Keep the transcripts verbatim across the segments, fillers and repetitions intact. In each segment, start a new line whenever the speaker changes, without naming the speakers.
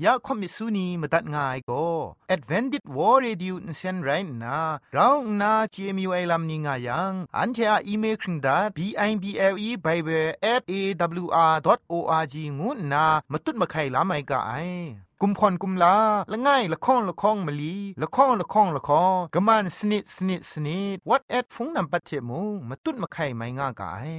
ยาคอมิสุนีมตัดง่ายก็ Advented War Radio นเซนไรนะเราหน้า จี เอ็ม ยู ไอ ลัมนิงายังอันเทออีเมลคิงดา บี ไอ บี แอล อี Bible แอท เอ ดับเบิลยู อาร์ ดอท โอ อาร์ จี งูนะมาตุ้ดมาไข่ลาไม่กะไอกุมพรกุมลาละง่ายละข้องละข้องมะลีละข้องละข้องละข้องกะมันสนิดสนิดสนิด What at ฟงนำปัจเจมูมาตุ้ดมาไข่ไม่ง่ากะไอ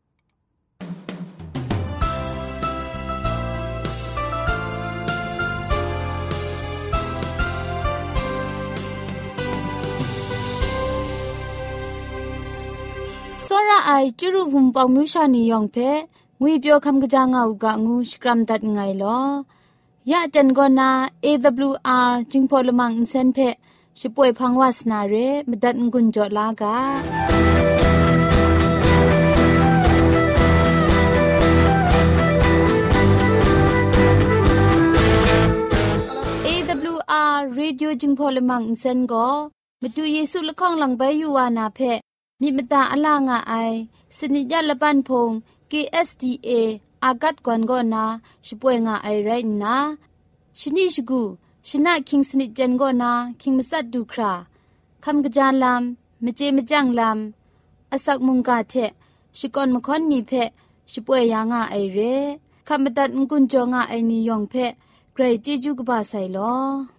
စောရအိုင်ကျရုဟုံပေါမြူရှာနီယောင်ဖဲငွေပြောခမ်ကကြငါဥကငူစကရမ်ဒတ်ငိုင်လောยะจันกอนา เอ ดับเบิลยู อาร์ จิงพอลมังอินเซนเพชิป่วยพังวาสนาเรมดัดงุนจอลากา เอ ดับเบิลยู อาร์ Radio จิงพอลมังอินเซนก็มาดูเยซูละข้องหลังใบยูวานาเพมีมตาอลางาไอสนิยะละปันพง เค เอส ดี เอ อากัดกวนกอนาชิป่วยงาไอไรนะชนิชกูชนะคิงสนิจันกอนาคิงมัสัดดูคราคำกระจานลำมเจมจังลำอสักมุงกาเทชิกอนมคอนนีเพชิป่วยยางาไอเรคำบัดงกุนจงาไอนิยองเพไกรจีจูกบาไซลอ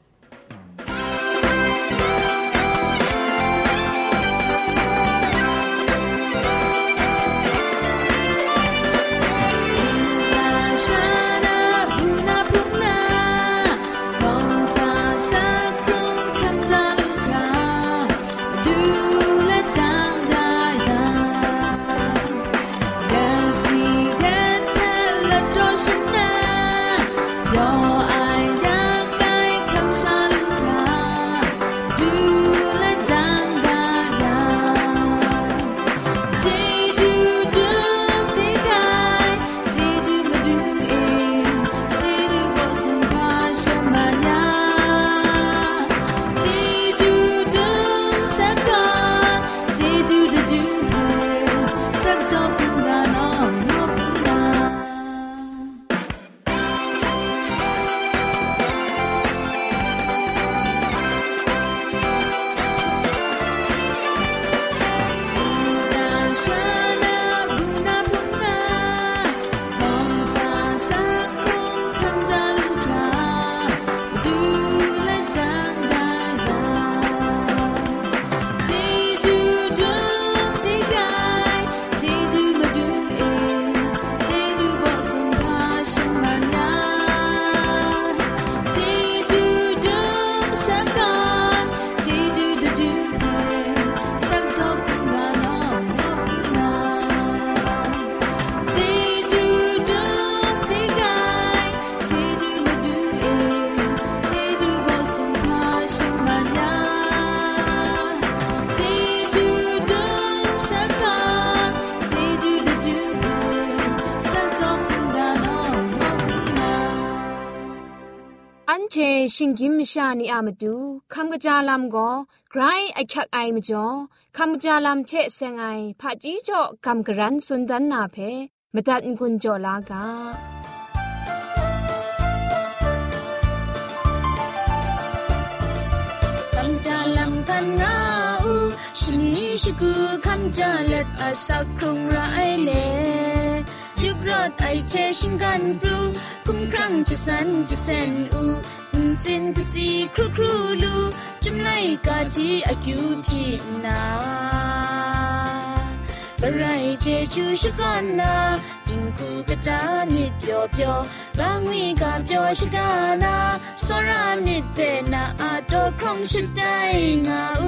เชชิงกิมชานีอามาดูคำกระจาลำก็ไกรไอคักไอมาจ่อคำกระจาลำเชเซงไอผาจีจ่อคำกระรันสุนดันนาเพมาตัดกุญจ่อลากาคำจาลำกันนาอูชินีชิกูคำจาเล็ดอาสักครุงไรเล่ยุบรอดไอเชชิงกันปลูคุ้มครั้งจะสันจะเซนอูจินกุซีครูครูลูจุมไลกาจีอากิวพีนาบะไรเจจูชกันนาจิงคูกะจานิดเปียวเปียวบางวีกาเปียวชกานาสรานิดเปนาอาโตครองชิดได้งาอู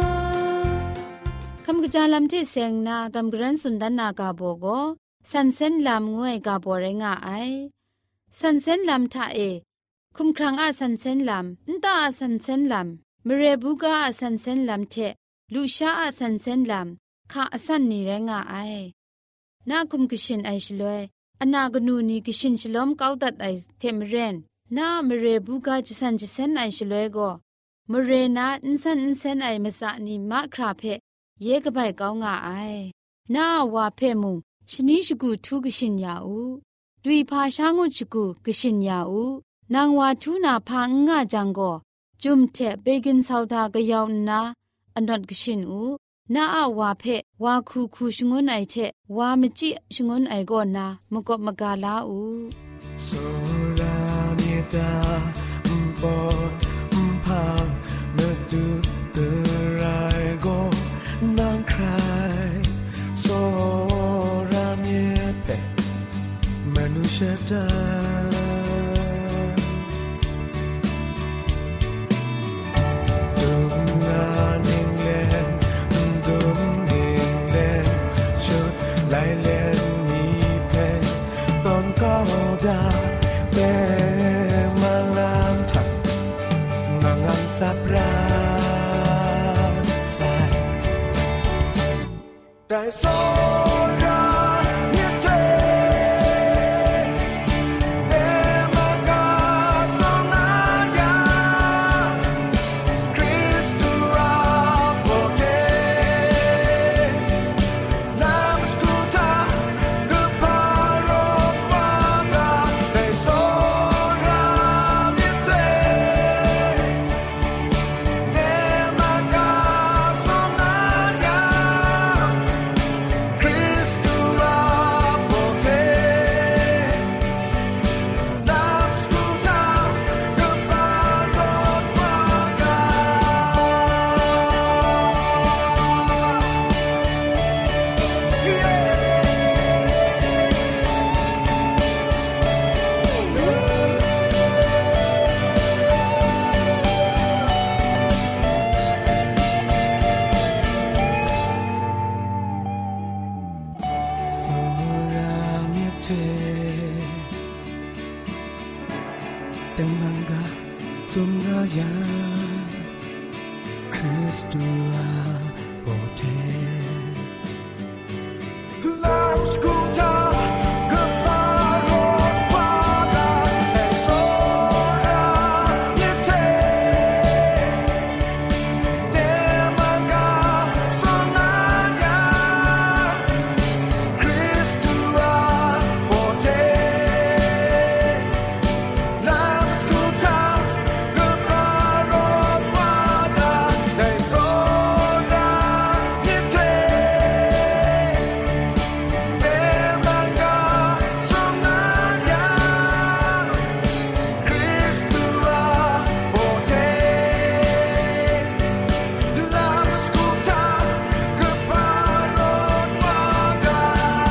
คำกะจาลำที่เซงนากำกรันสุนดันนากาโบโกสันเซนลำงวยกาโบเรงาไอสันเซนลำทาเอคุมครังอาสันเซนลำนตาอาสันเซนลำมเรบุกาอาสันเซนลำเทลูชาอาสันเซนลำข้าอาสันนี่แรงาไอนาคุมกิชินไอชลวยอนากนูนีกิชินชลอมเกาตัดไอเทมเรนนามเรบุกาจิสันจิเซนไอชลวยก็มเรนาอินสันอินเซนไอมสะนีมาคราเพเยกะไบเกางาไอนาวาเพมุชนิชกูทุกชินยาอูดุยพาชางุชกูกชินยาอูนางวาทูนาพางงาจังก็จุมเทเบกินซาวดากะยาวนาอันดอนกชินอูนาอาวาเพวาคูคูชงวนไอเทวามจิชงวนไอก็นามกบมกาลาอู
โซราเมตาอุปออุปาเมตุเกรายก็นางใครโซราเมเปมนุษย์ตาดุงงานเองเล่นดุงเองเล่นชุดไล่เล่นมีเพลงตอนก็ดาเปมาลามทักงางอันสับราสายได้โซราเมียเทเดมากาโซนายาคริสตูราโปเทลามสกูตากุปารปากาได้โซราเมียเทเดมากาโซนายาคริสตูราโปเทลามสกูตากุปารปากาโซราเมียเทดังมังกาสุงกายาคริสตูอาโปเทลามสกูตากุปารปากาโซราเมียเทเดมากาโซนายาคริสตูอาโปเทลามสกูตากุปารปากาได้โซราเมียเทเดมากาโซนายาคริสตูอาโปเทลามสกูตากุปารปากา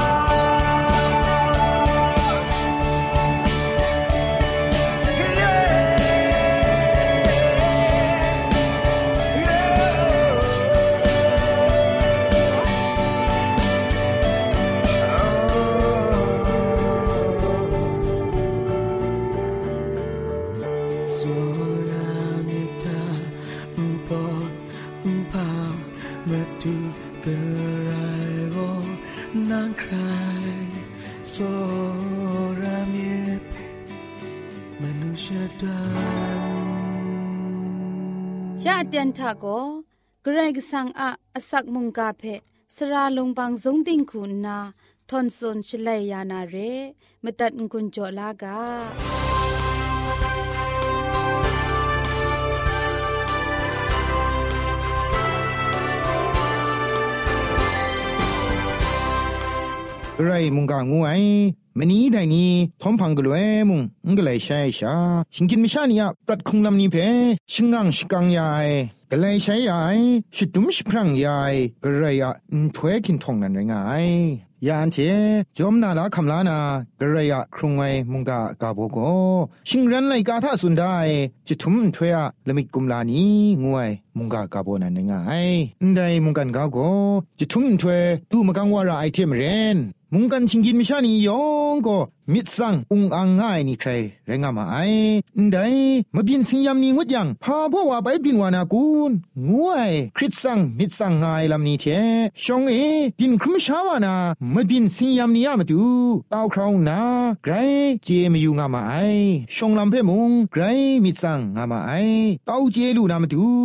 โซราเมตาอุปออุปาเมตุเกรายโกนางใครโซราเมเปมนุษย์ตา
ชาเตียนทาโกเกรกสังอะอสักมุงกาเพสราลงบางสงติงคุณนาทอนซนชลัยยานาเรมตัดกุญจลากา
ไรมุงกางวยมันนี้ได้นี่ทอมพังกลวยมุงงกเลยใช่ชาชิงกินมิชานีอะปรัดคุงลำนี้เพชิงกังชิกังยายกเลยใช่ยายชิดุมชิพรังยายกระไรอะถวยกินทองนั่นไงยานเทจอมนาลาคำลานากระไรอะครุงไว้มุงกากาโบโกชิงรันไลกาท่าสุดได้จะทุ่มถวยอะละมิกุมลานีงวยมุงกากาโบนั่นไงได้มุงกันกาโกจะทุ่มถวยดูมกังวาระไอเทมเรนมุงกันชิงกินมิชานียองก็มิดสังอุงอังง่ายนี่ใครแรงมาไอได้มาบินสิยามนี้งดยังพาพ่อว่าไปบินวานากูนงวยคริสสังมิดสังง่ายลำนี้เทชองเอบินครุมชาวานามาบินสิยามนี้มาดูตาวคราวนาไกรเจมยูงามาไอชองลำเพมุงไกรมิดสังงามาไอตาวเจลูนามาดูโบ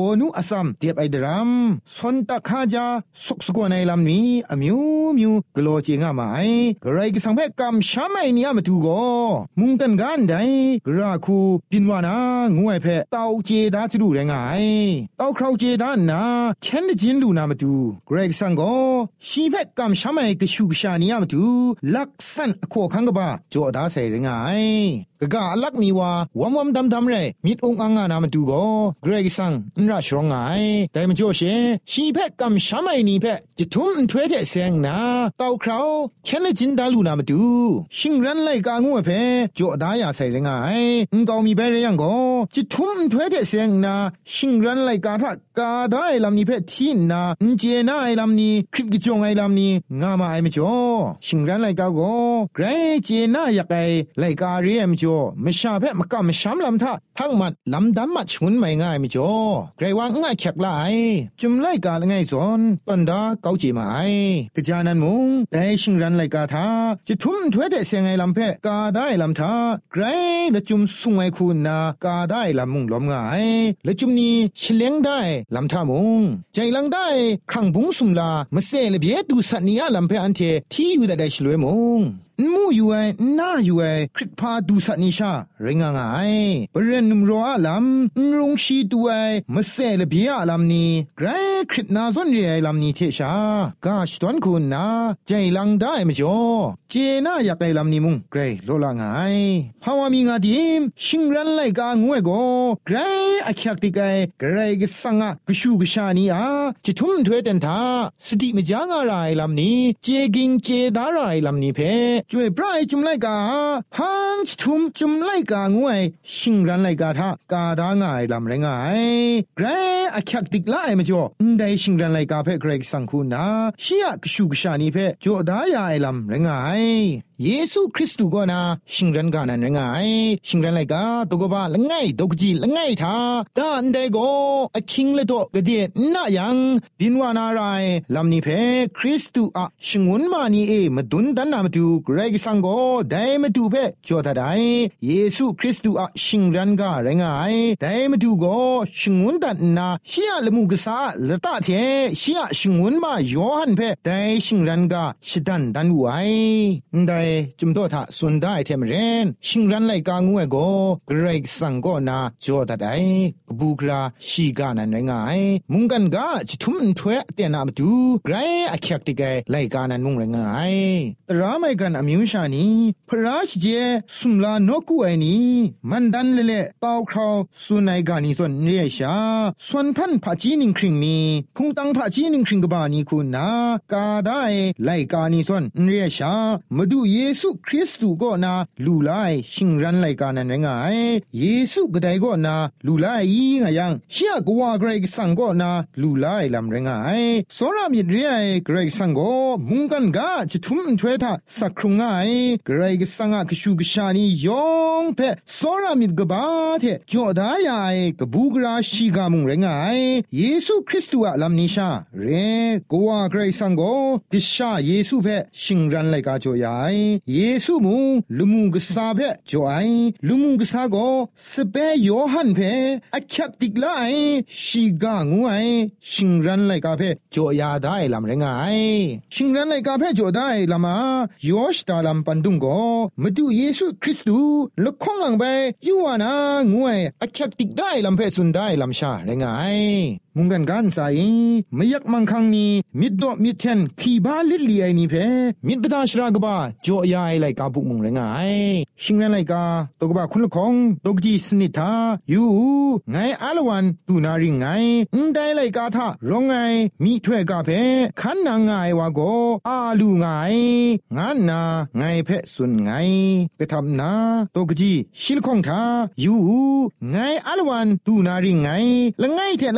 นุอสัมเตียบไอดรัมสนตะคาจาสุกสกวนไอลำนี้อมิวมิวกโลเจงามาไอกระไรก็สังเพกำช้ำไอเนียมาดูก็มุงกันกันได้กระคูปินวานางวยเพเต้าเจดาจะดูได้ไงเต้าคราวเจดานาแค่นจินดูนามาดูกระไรก็สังก็ชีเพกำช้ำไอกชูกชาเนียมาดูลักษณะขวขังกบ้าโจดาใส่ได้ไงกะกะลักมีว่าวัมวัมดำดำเรมิดองอังอานามาดูก็เกรกสังนราชรองไงแต่มันโจเชชีเพกำช้ำไอนี่เพจะทุ่มถ้วยเทเสียงนาเต้าคราวแค่นจินดาลูนามาดูชิงรันไลกางวยเพโจดายาใส่ได้ไงงกอมีเบรยังก็จะทุ่มถ้วยเทเสียงนาชิงรันไลกาทะกาได้ลำนี้เพที่นาเจน่าไอลำนี้คลิปกิจงไอลำนี้งามาไอไม่โจชิงรันไลกาก็เกรเจน่าอยากไอไลกาเรียมโจไม่ชาเพมกะไม่ช้ำลำท่าทั้งมัดลำดำมัดชุนไม่ง่ายไม่โจไกรวางง่ายแขกลายจุมไลกาง่ายสอนตันดาเกาจีมาไอกะจานันมุงแต่ชิงรันไลกาทาจะทุ่มถ้วยเดเสียงไงลำเพกาได้ลำท่าไกรและจุมสุงไอคุณนากาได้ลำมุงล้มง่ายและจุมนี้เฉลียงได้ลำท่ามุงใจลังได้ครั้งบุงสุมลามาเสลเบียดูสัตนียลำเพอันเทที่อยู่ได้ฉลวยมุงมูอยู่ไอน่าอยู่ไอคริตพาดูสัตนิชาเริงง่ายปเรนนุมรออาลัมรุงชีตัวไอมาเสลเบียอาลัมนี้ไกรคริตนาซอนเรียอาลัมนี้เทชากาชตอนคุณนาใจลังได้มจ่อเจน่าอยากไอลัมนี้มุงไกรโลละง่ายภาวะมีงาดิมชิงรันไลกางวยโกไกรอักยักติกไอไกรกสังะกชูกชานีอาจะทุ่มถ้วยเต็นทาสติมจางอะไรลัมนี้เจกิงเจดาไรลัมนี้เพช่วยพระจุมไลกาพังชุมจุมไลกางวยชิงรันไลกาทากาดาง่ายลำไรงายไกรอักยักติกไลมาจ่อได้ชิงรันไลกาเพเกรกสังคูนาเชียกชูกชานีเพจ่อดายาไอลำไรงายเยซูคริสต์ก็นาชิงรันกานันไรงายชิงรันไลกาตกบะละง่ายตกจีละง่ายทาดานได้ก็อคิงเลโตกะเดน่ายังบินวานาไรลำนี้เพคริสต์อะชิงวนมานีเอมาดุนดันนามาดูเกรกสังก็ได้มาดูเพจ่อทาไดเยซูคริสต์อะชิงรันกาไรงายได้มาดูก็ชิงวนดันนาเชียละมุกษาละตาเทเชียชิงวนมายอหันเพได้ชิงรันกาชิดันดันไว้ได้จุมโตทะสุนได้เทมเรนชิงรันไลกางวยโกเกรกสังก็นาจอดาไดบูกราชีกานันไงมุงกันกาจิทุมถวยเตนามาดูไกรอักยักติกไลกานันมุงไงตราไม่กันอมิวชานีพระราชเจสุมลานกูไอนีมันดันเลเลเต้าคราวสุนัยกานิส่วนเรียชาส่วนพันผาจีนิงคริงนีพุงตังผาจีนิงคริงกบานีคุณนากาได้ไลกานิส่วนเรียชามาดูเยซูคริสต์ก็นาลูไลชิงรันไลกานันไงเยซูก็ได้ก็นาลูไลอีไงยังเชียกว่าเกรกสังก็นาลูไลลำไรงายสรามิดเรียเกรกสังก็มุงกันกาจะทุ่มถวยทาสักครุงไงเกรกสังกชูกชานียองเพสรามิดกบาเทจอดายายกบูกราชีกามุงไรงายเยซูคริสต์อะลำนิชาเรกว่าเกรกสังก็ดิชาเยซูเพชิงรันไลกาจอยายเยซูมุงลุมุงกษาเพจอยลุมุงกษาก็สเปยโยฮันเพอักยักติกไลชีกางวยชิงรันไลกาเพจอยาได้ลำไรงายชิงรันไลกาเพจอได้ลำมายอชตาลำปันดุงก็มาดูเยซูคริสต์ละคงหลังไปยูวานางวยอักยักติกได้ลำเพสุนได้ลำชาไรงายมุงกันกันใส่ไม่ยักมังคังนี้มิดดอมิดเทนขีบาลิลีไอนี่เพมิดปตาชรากบาจ่อยายไลกาบุกมุงไรงายชิงรันไลกาตกบาคุณละคงตกจีสนิทายูไงอาลวันตูนาริงไงอุ้งได้ไลกาทารองไงมีถ้วยกาเพขันนางไงวาโกอาลูไงงานนาไงเพสุนไงไปทำนาตกจีชิลคงทายูไงอาลวันตูนาริงไงละไงเทละไงเพ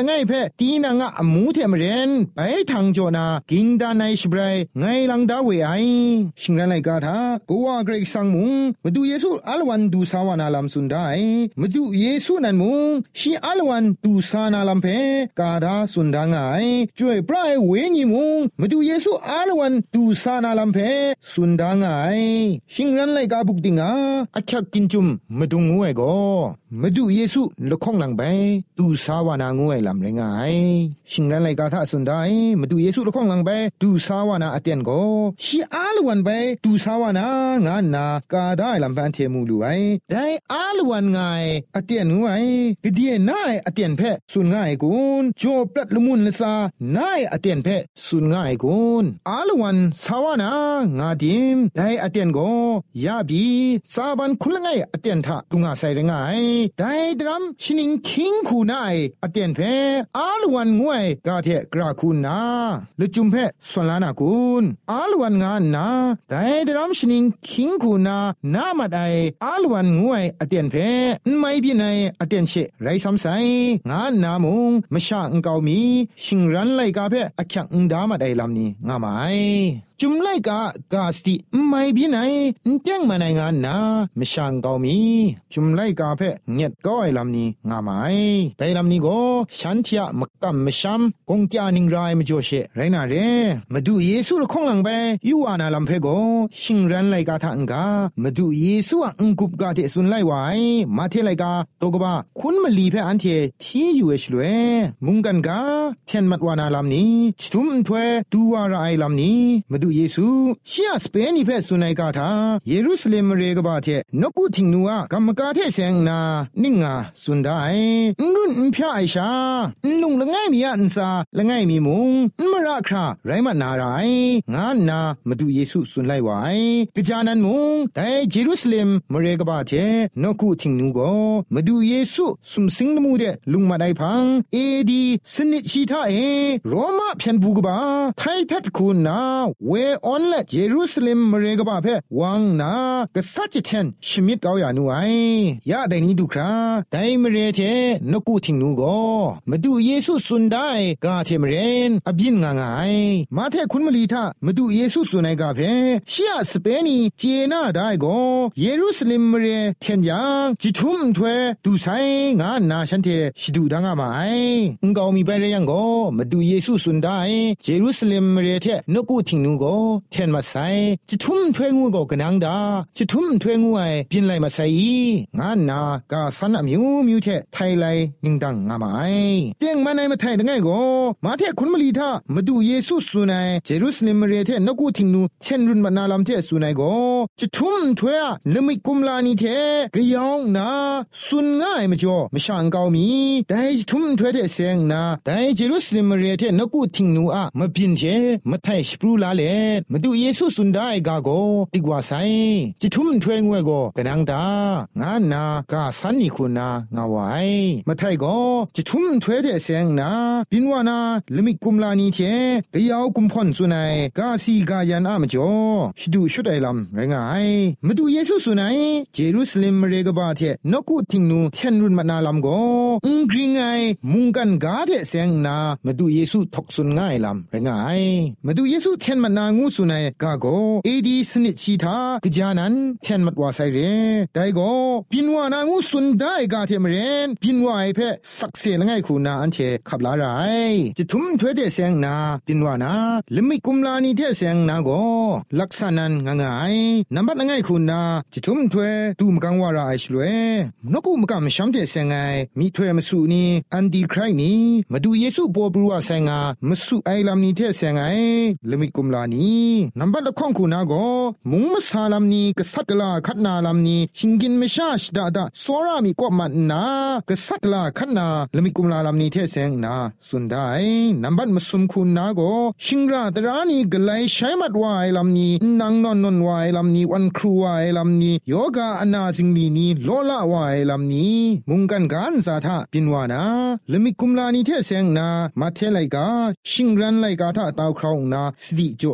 ตีนางะอมูเทมเรนไปทางโจนากิงดานายสบรายไงลังดาเวไอชิงรันไลกาทากัวเกรกสังมุงมาดูเยซูอัลวันดูสาวานาลัมสุนได้มาดูเยซูนันมุงชีอัลวันดูสานาลัมเพกาดาสุนดางไอช่วยปรายเวญิมุงมาดูเยซูอัลวันดูสานาลัมเพสุนดางไอชิงรันไลกาบุกดิงาอักกินจุมมาดูงวยก็มาดูเยซูละข้องหลังไปดูสาวานางวยลำเลยไงชิงรันไลกาทาสุนได้มาดูเยซูละข้องหลังไปดูสาวานาอเตียนก็ชีอาลวันไปดูสาวานางานนากาได้ลำพันเทมูลูไอได้อาลวันไงอเตียนงวยกเดียนายอเตียนเพสุนง่ายกุนโจปรัดละมุนละซานายอเตียนเพสุนง่ายกุนอาลวันสาวานางาดิมได้อเตียนก็ยาบีซาบันคุลง่ายอเตียนทะตุงาใส่ง่ายได้ดรัมชินิงคิงคูนายอเตียนเพอาลวันงวยกาเทกราคูนาละจุมเพสวนลานากุนอาลวันงานนาได้ดรัมชินิงคิงคูนานามาไดอาลวันงวยอเตียนเพไม่บินัยอเตียนเชไรซ้ำไซงานนามุงมชาอังเกามีชิงรันไลกาเพอคังดามาไดลำนี้งามาไอจุมไลกากาสติไม่บินัยเตียงมาในงานนามช่างเกามีจุมไลกาเพเงียดก้อยลำนี้งาไมแต่ลำนี้ก็ฉันเทียมกำมช้ำกงจานิงรายมจ่อเชไรนาเรมาดูเยซูละคงหลังไปยูอานาลำเพโกชิงรันไลกาทังกามาดูเยซูอังกุบกาเทสุนไลไวมาเทไลกาโตกบ้าคุณมาลีเพอันเทที่อยู่เอชลเวมุงกันกาเทียนมัดวานาลำนี้ชุมถวยดูวาระไอลำนี้มาดูเยซูชียสเปนิเพสุนัยกาทาเยรูซาเล็มเรกบาเทนกูทิงนัวกรรมกาเทเซงนานิงาสุนไดรุ่นพระไอชาลุงละไงมีอันซาละไงมีมุงมราคราไรมานาไรงานนามาดูเยซูสุนไลไวกจานันมุงแต่เยรูซาเล็มเรกบาเทนกูทิงนูโกมาดูเยซูสุมสิงนมูเดลุงมาไดพังเอดีสนิทชีทาเอโรมาเพียนบูกบาไททัดคุณนาเวออนและเยรูซาเล็มเรกบาเพวังนากษัตริย์เทนชมิดเกาอย่านูไอยาไดนี้ดูคราไดมเรเทนกูทิงนูโกมาดูเยซูสุนได้กาเทมเรนอบินงางายมาเทคุณมลีทามาดูเยซูสุนัยกาเพชียสเปนีเจนาได้โกเยรูซาเล็มเรเทนยังจิทุมถวยดูไซงานนาฉันเทชิดูดังอามาไองามีไปเรยังโกมาดูเยซูสุนได้เยรูซาเล็มเรเทนกูทิงนูโกเทนมาไซจิทุ่มถวยงูก็กนังดาจิทุ่มถวยงูไอบินไลมาไซงานนากาสันอมิวมิวเทไทไลนิงดังงามาไอเตียงมาในมาไทยได้ไงก็มาเทคุณมลีทามาดูเยซูสุนัยเยรูซาเล็มเรเทนกูทิงนูเทนรุนมานาลำเทสุนัยก็จิทุ่มถวยลมิกุมลานีเทกยองนาสุนง่ายมาจ่อมช่างเกามีแต่จิทุ่มถวยเทเสียงนาแต่เยรูซาเล็มเรเทนกูทิงนูอะมาบินเทมาไทยสปรูลาเลมาดูเยซูสุนได้กาโกติกว่าไซจิทุ่มถวยงวยโกกนังดางานนากาสันนิคุณนางาวายมาไทยโกจิทุ่มถวยเทเสียงนาบินวานาลมิกุมลานีเทกยาวกุมพอนสุนัยกาซีกายันอะมจ่อชิดูชุดไอลำไรงายมาดูเยซูสุนัยเยรูซาเล็มเรกบาเทนกูทิงนูเทนรุนมานาลำโกอุงกริงไงมุงกันกาเทเสียงนามาดูเยซูทกสุนง่ายลำไรงายมาดูเยซูเทนมานางูสุนัยกาโกเอดีสนิทชีทากจานันเทนมัดวาไซเรไดโกบินวานางูสุนได้กาเทมเรนบินวาไอเพสักเสลง่ายคูนาอันเทขับลาไรจะทุ่มถวยเทเสียงนาบินวานาลิมิกุมลานีเทเสียงนาโกลักษณันง่ายนับบัดง่ายคูนาจะทุ่มถวยตูมกังวาราไอชลเวนกูมกำช้ำเทเสียงไงมีถวยมสุนีอันดีใครนี้มาดูเยซูปอบรัวไซงามสุไอลำนี้เทเสียงไงลิมิกุมลานีนับบัดละข้องคูนาโกมุงมสาลำนี้กษัตริย์ลาขัดนาลำนี้ชิงกินไม่ชาชดาดาสวรามีกว่ามันนากษัตริย์ลาขัดนาลมิกุมลาลำนี้เทเสงนาสุดได้นับบัดมาสมคุณนาโกชิงราตรานีกไลใช้มัดวายลำนี้นางนอนนอนวายลำนี้วันครูวายลำนี้โยกาอนาสิงนีนี้โลละวายลำนี้มุงกันการสาธาปินวานาลมิกุมลานี้เทเสงนามาเทไลกาชิงรันไลกาท่าตาวคราวนาสติโจ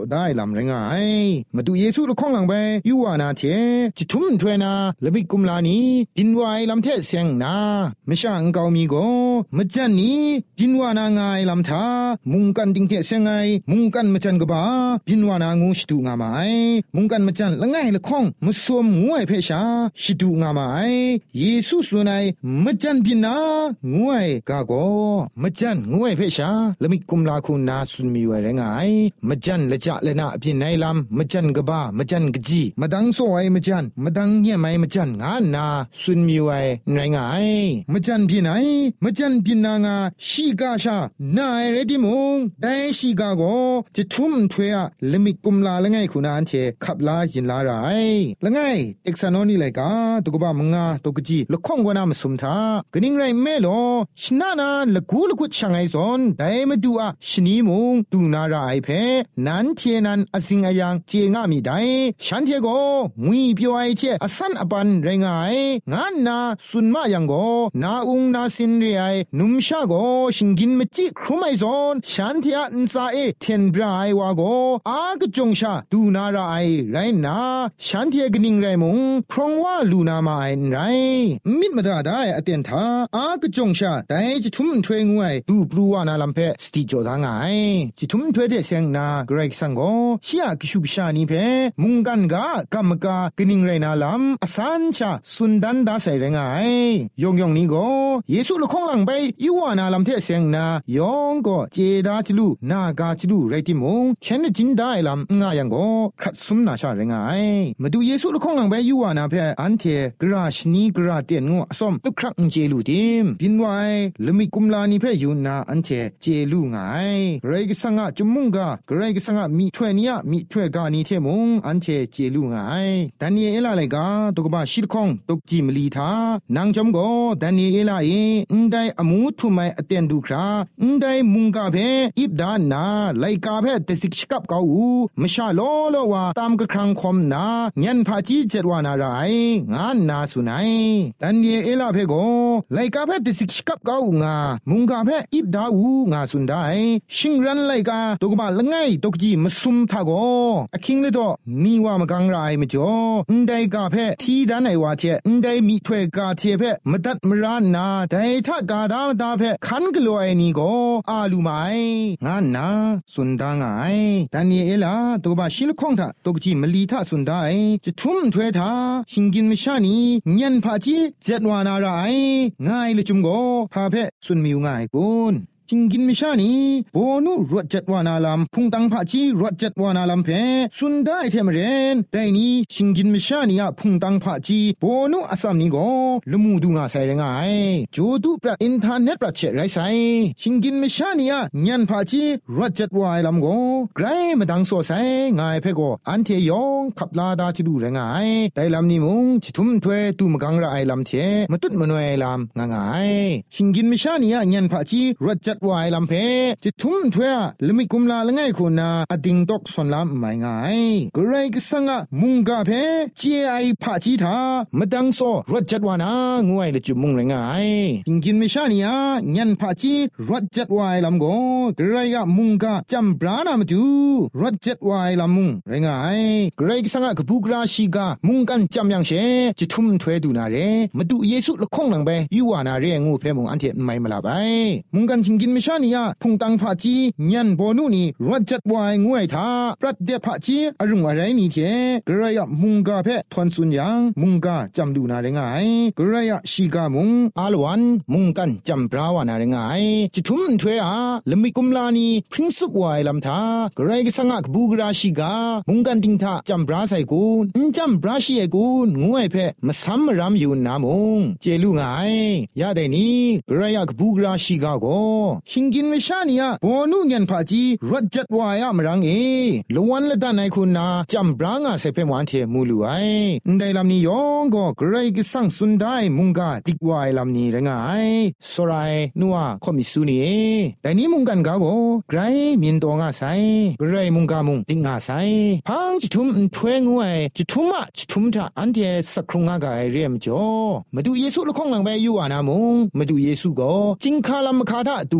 ได้ลำไรงายมาดูเยซูละข้องหลังไปยูวานาเทจิทุมถวยนาละมิกุมลานีดินวายลำเทเสียงนาไม่ช่างเกามีโกมจันนี้ดินวานางายลำทามุงกันดิงเทเสียงไงมุงกันมจันกบ้าดินวานางูชิดูงามาไอมุงกันมจันละไงละข้องมุสวมงวยเพชาชิดูงามาไอเยซูสุนัยมจันบินนางวยกาโกมจันงวยเพชาละมิกุมลาคุณนาสุนมีไวไรงายมจันละจะละนาบินไนลำมจันกบ้ามจันกจีมาดังโซไอมจันมาดังเงียไมมจันงานนาสุนมีไวไรงายมจันบินไอมจันบินนางาชีกาชานาไอเรดิมงได้ชีกาโกจะทุ่มถวยอะละมิกุมลาละไงคุณอันเทขับลายินลาไรละไงเอกซานอนี่ไลกาตุกบ้ามงาตุกจีละข้องกวนามสุมทากนิ่งไรแม่โลชนะนาละกูละกุดช่างไอซอนได้มาดูอะชนีมงดูนาราไอเพนันเทนันอสิงอยังเจงามีได้ฉันเทโกงุยเปียวไอเจอสันอปันไรงายงานนาสุนมายังโกนาอุงนาสินเรไอนุมชาโกชิงกินมจิครุไมซอนฉันเทอันซาเอเทนบราย วาโกอากจงชาดูนาราไอไรนาฉันเทกนิงไรมุงพรองว่าลูนามาไอไรมิดมาได้ได้อเตียนทาอากจงชาแต่จิทุมถวยงวยดูปรูวานาลัมเพสติโจทางไงจิทุมถวยเดเซงนาเกรกสังโกเชียกิชุกชานีเพมุงกันกากรรมกากนิงไรนาลัมอสันชาสุนดันดาใส่ไรงายยองยองนี้โกเยซูละข้องหลังไปยูวานาลัมเทเซงนายองก็เจดาจิลูนากาจิลูไรติมงแค่นจินได้ลัมงายังโกครัดซุมนาชาไรงายมาดูเยซูละข้องหลังไปยูวานาเพอันเทกราชนีกราเตียนงูอสมตุครักเจลูดิมบินไวลมิกุมลานีเพยูนาอันเทเจลูงายไรกสังะจมุงกาไรกสังะมีถ้วยเนียมีถ้วยกานีเทมงอันเทเจลูงายดานีเอลาไลกาตุกบาชิลคองตุกจิมลีทานางจอมโกดานีเอลาเออินไดอมูทุไมอเตนดูคราอินไดมุงกาเพอิบดานาไลกาเพเตสิกชกับกาอูมชาโลโลวาตามกะครังคมนาเงียนพาจีเจดวานาไรงานนาสุนัยดันเยเอลาเพโกไลกาเพเตสิกชกับกาอูงามุงกาเพอิบดาอูงาสุนไดชิงรันไลกาตุกบาละไงตุกจีมซุมทาโกอคิงเลโตนีวามกังไรมจ่ออินไดกาเพทีดานไอวาเทอินไดมีถ้วยกาเทเพมดัดมรานนาไดทากาดาดาเพคันกลัวไอนีโกอาลูไมงานนาสุนดางไอดันเยเอลาตุกบาชิลคงทาตุกจีมลีทาสุนไดจะทุ่มถ้วยทาชิงกินมชานีเงียนพาจีเจ็ดวานาไรง่ายเลยจุมโกพาเพสุนมิวง่ายกุนจิงกินมิชานีโบนุรวดจัดวานาลัมพุงตังพะจีรวดจัดวานาลัมเพสุนได้เทมเรนแต่นี้จิงกินมิชานีอะพุงตังพะจีโบนุอสัมนี้ก็ลมูดูงาใส่รงายโจดูปะอินเทอร์เน็ตปะเชไรไซจิงกินมิชานีอะญันพะจีรวดจัดวาลัมก็ไกรมาดังโซไซงายเพก็อันเทยองขับลาดาจิดูรงายได้ลัมนี้มุงจิทุมถวยตูมกังระไอลัมเทมาตุดมนวยลัมงางายจิงกินมิชานีอะญันพะจีรวดจัดวายลำเพจิทุ่มถวยลมิกุมลาละไงคุณนาอดิงตอกสนลำไม่ง่ายกระไรก็สังะมุงกาเพเจไอพาจีทามดังโซรถจัดวานางวยเลยจุมุงเลยง่ายกินกินไม่ชานียยันพาจีรถจัดวายลำโกกระไรก็มุงกาจำปรานามาดูรถจัดวายลำมุงเลยง่ายกระไรก็สังะกบุกราชิกามุงกันจำยังเชจิทุ่มถวยดูนาเรมาดูเยซูละคงหลังไปยูวานาเรงูเพมุงอันเทไม่มาลาไปมุงกันจิงกินไม่ชานียพุงตังพาจีญันโบนุนีรถจัดวายงวยทาปรัดเดพาจีอรุงอะไรนี่เทกระไรมุงกาเพทวนสุนยังมุงกาจำดูนาเรงไงกระไรชีกามุงอาลวันมุงกันจำปราวานาเรงไงจิทุมถวยอาลมิกุมลานีพริ้งสุบวายลำทากระไรก็สังกบูกราชิกามุงกันติงทาจำปราใส่กูนจำปราชีเอกูงวยเพมาซ้ำรำอยู่นามุงเจลูไงยาเดนี้กระไรกบูกราชิกาโกชิงกินไม่ชานียโบนุเงียนพาจีรถจัดวายามรังเอลวันละด้านในคุณนาจำปรางาเสเพมวันเทมูลูไอได้ลำนี้ยองก็เกรกสังสุนได้มุงกาติกวายลำนี้ไรงายสรายนัวคอมิสุนีแต่นี้มุงกันกาโกไกรมินตองาไซเกรมุงกามุงติงาไซพังจิทุมถวยงวยจิทุมะจิทุมทาอันเทสักครุงากาเรียมจ่อมาดูเยซูละคงหลังไปยูวานามุงมาดูเยซูก็จิงคาลำคาทาตุง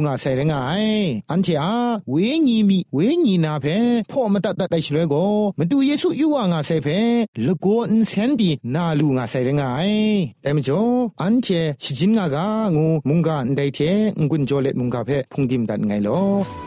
งาใส่ไรงายอันเถอะเวงีมีเวงีนาเพพ่อมาตัดตัดได้ช่วยก็มาดูเยซูอยู่ว่างาใส่เพละโกนเซนบีนาลูงาใส่ไรงายแต่มจ่ออันเถอะชิจินงากางูมุงกาได้เถงกุนโจเล็ดมุงกาเพพุงดิมดัดไงลอ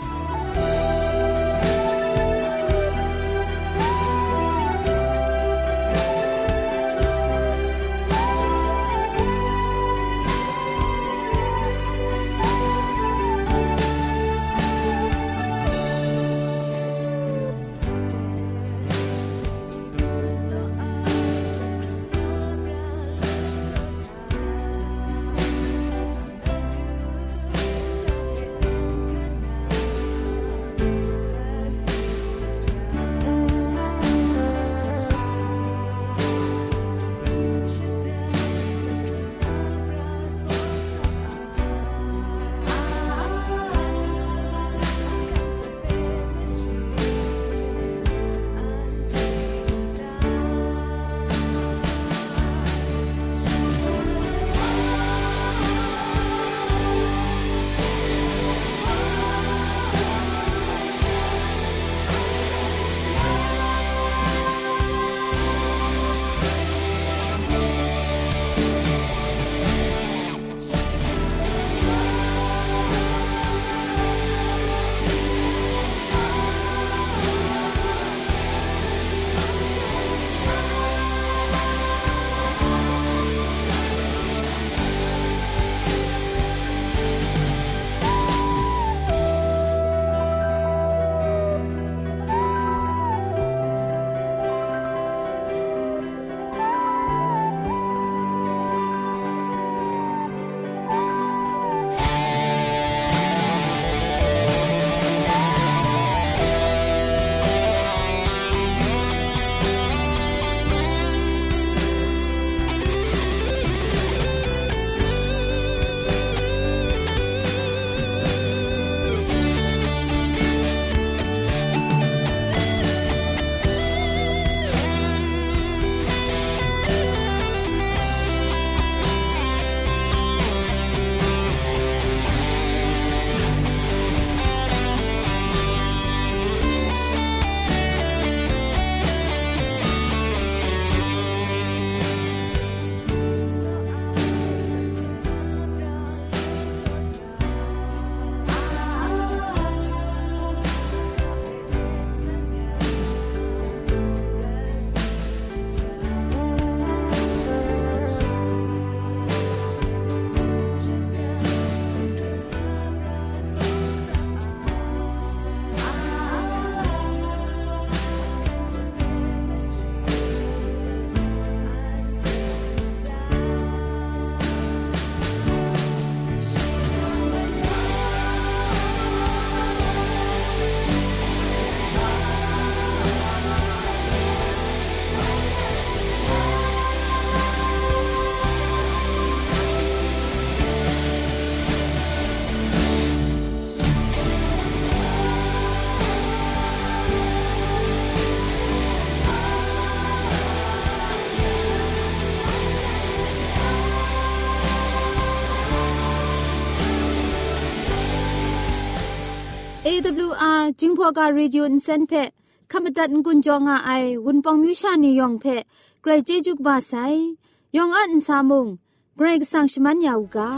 เอ ดับเบิลยู อาร์ จิงพอกา Radio Insen เพขมตัดงุนจงอาไอวุนปองมิวชานียองเพไกรเจจุกบาไซยองอันซามุงไกรกสังชมันยาวกา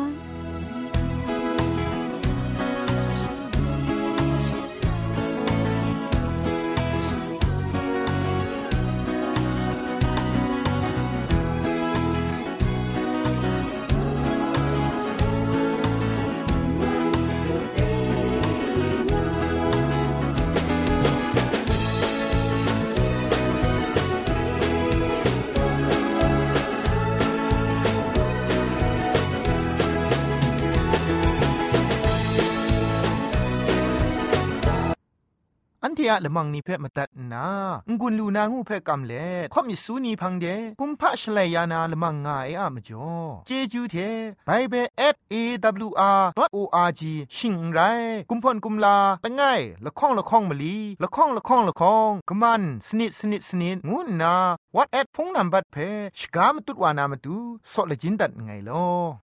อันเทียละมังนิเพ่มาตัดนางุนลูนางูเพ่กำเล่ข่อมิสูนีพังเดกุมพะชลัยยานาละมังงาเออะมจ่อเจจูเทไบเบิล แอท เอ ดับเบิลยู อาร์ ดอท โอ อาร์ จี ชิงไรกุมพ่นกุมลาละง่ายละข้องละข้องมะลีละข้องละข้องละข้องกะมันสนิดสนิดสนิดงูนาวัดแอดพงนัมบัดเพ่ชกามตุดวานามตุซอเลจินดัดไงลอ